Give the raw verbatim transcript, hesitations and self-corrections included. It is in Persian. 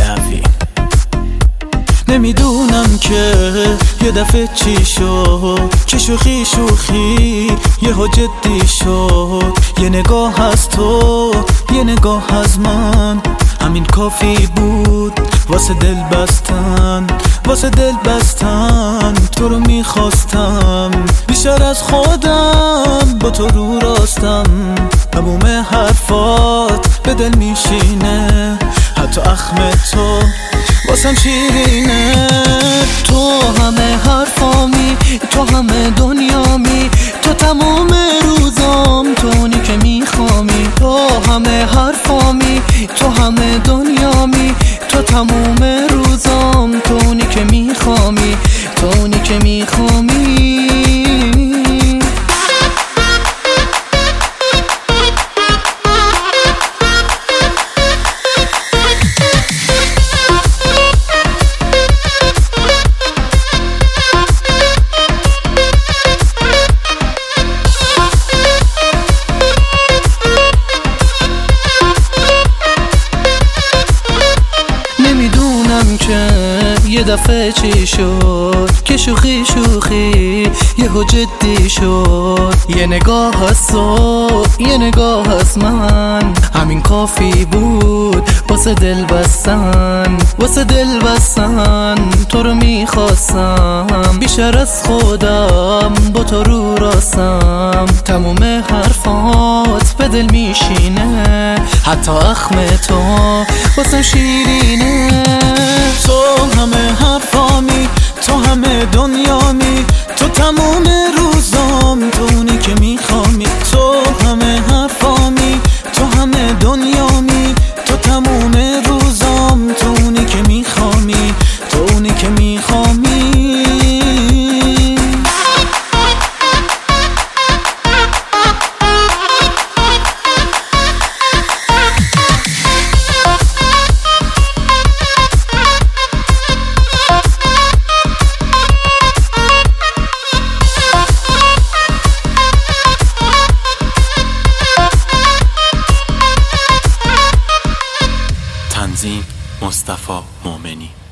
لوی. نمیدونم که یه دفعه چی شد که شوخی شوخی یهو جدی شد. یه نگاه از تو یه نگاه از من همین کافی بود واسه دل بستن، واسه دل بستن. تو رو میخواستم بیشتر از خودم، با تو رو راستم. تموم حرفات به دل میشینه، حتی اخم تو واسم شیرینه. تو همه حرفامی، تو همه دنیامی، تو تمام روزام، تونی که میخوامی. تو همه حرفامی، تو همه دنیامی، تو تمام روزام، تونی که میخوامی، تونی که میخوامی. که یه دفعه چی شد که شوخی شوخی یهو جدی شد. یه نگاه از تو یه نگاه از من همین کافی بود واسه دل بستن، واسه دل بستن. تو رو میخواستم بیشتر از خودم، با تو رو راستم. تموم حرفات به دل میشینه، حتی اخم تو واسه شیرینه. تو همه حرفامی، تو همه دنیامی، تو تموم روزام، تو اونی که میخوامی. تو همه حرفامی، تو همه دنیامی، تو تموم روزام، تو اونی که میخوامی، تو اونی که میخوامی. تنظیم مصطفی مومنی.